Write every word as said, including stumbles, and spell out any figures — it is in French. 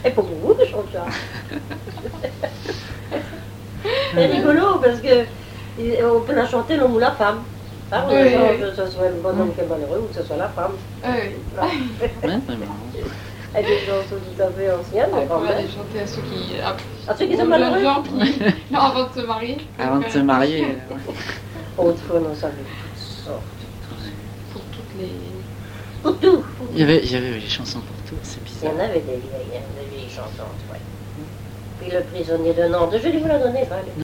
Et pour vous, je chante ça. C'est rigolo parce que on peut la chanter l'homme ou la femme. Ah, oui, oui, oui. Que ce soit le bonhomme qui est malheureux ou que ce soit la femme. Oui. Ouais, c'est marrant. Et des chansons tout à fait anciennes, on quand même. Les chanter à ceux qui... À, à ceux qui sont malheureux. Gens qui... Non, avant de se marier. Avant de se marier. Autrefois, on savait toutes sortes. Pour toutes les... Pour tout. Il y avait, il y avait les chansons pour tout, c'est bizarre. Il y en avait des vieilles, des vieilles chansons, ouais. Puis le prisonnier de Nantes, je vais vous la donner, Val.